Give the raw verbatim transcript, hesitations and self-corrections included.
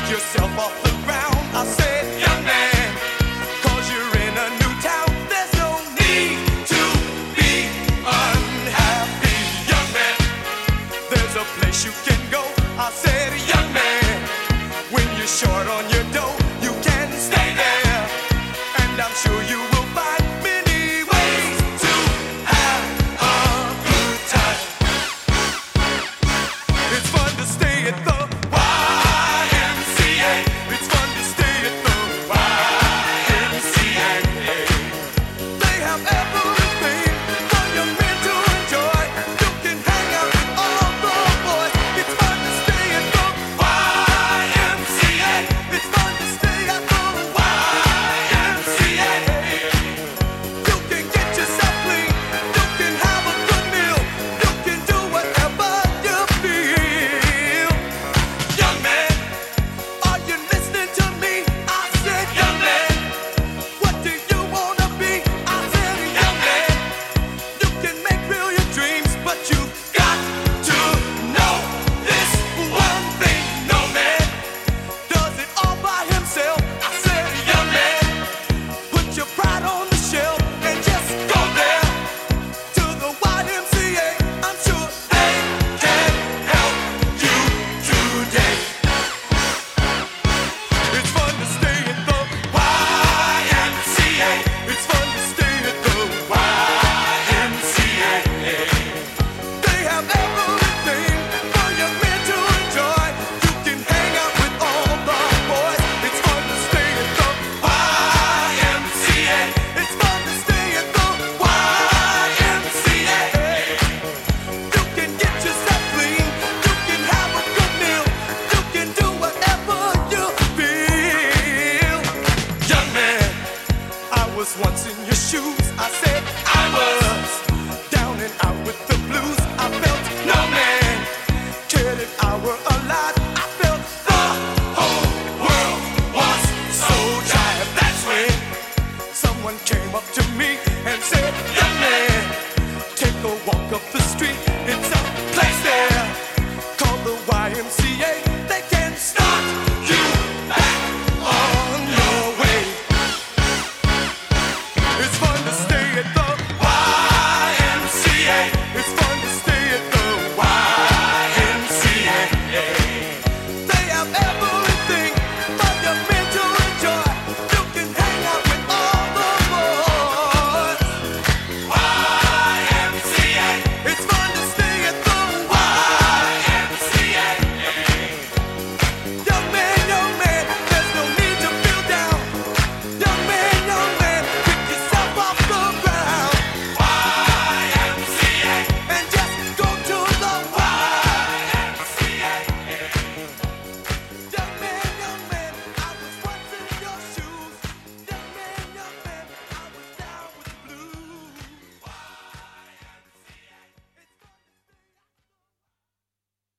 yourself off the ground. I said, young man, cause you're in a new town. There's no need to be unhappy, young man. There's a place you can go. I said, young man, when you're short on your dough, you can stay there. And I'm sure you will find many ways to have a good time. It's fun to stay at the Y M C A. It's fun to stay at the Y M C A. They have everything for young men to enjoy. You can hang out with all the boys. It's fun to stay at the Y M C A. It's fun to stay at the Y M C A. You can get yourself clean. You can have a good meal. You can do whatever you feel. Young man, are you listening to me? I said, young man, what do you wanna be? I said, young man, you can make real your dreams, but you got to know this one thing. No man does it all by himself. I said, young man, put your pride on the shelf and just go there to the Y M C A. I'm sure they can help you today. It's fun to stay at the Y M C A. It's fun to stay at the Y M C A. They have everything for young men to enjoy. You can hang out with all the boys. It's fun to stay at the Y M C A. It's fun to stay at the Y M C A. You can get yourself clean. You can have a good meal. You can do whatever you feel. Young man, I was once in your shoes. I said I was down and out with the blues. I felt no man cared if I were alive.